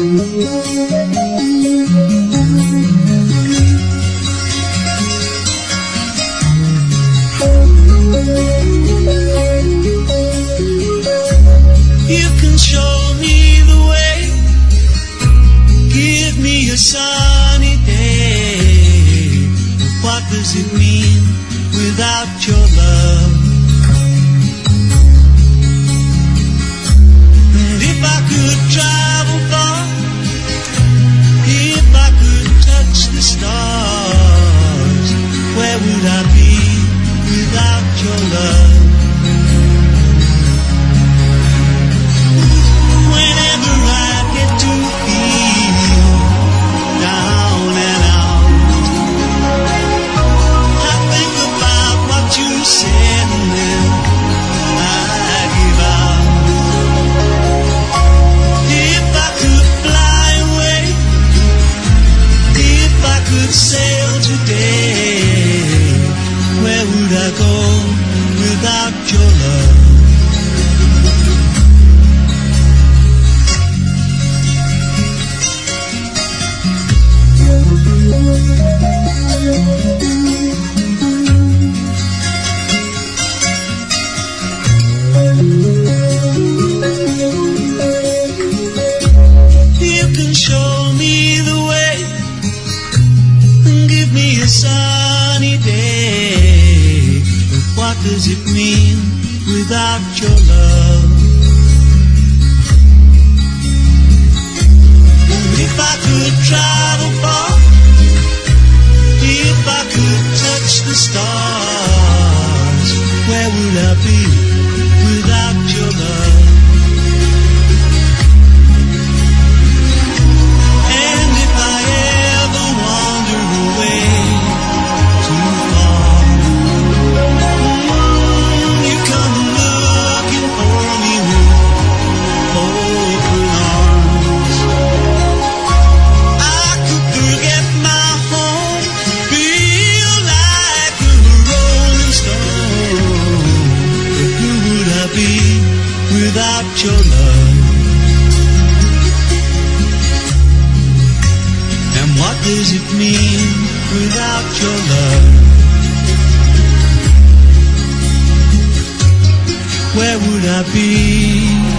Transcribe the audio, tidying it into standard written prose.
You can show me the way, give me a sunny day. What does it mean without your love? And if I could travel far, if I could touch the stars, where would I be without your love? Whenever I get to feel down and out, I think about what you said and then I give out. If I could fly away, if I could sail today, where would I go without your love? You can show me the way and give me a sunny day. But what does it mean without your love? And if I could travel far, if I could touch the stars, where would I be without your love? And if I ever wander away too far, you come looking for me with open arms. I could forget my home, feel like a rolling stone. But who would I be without your love? And what does it mean without your love? Where would I be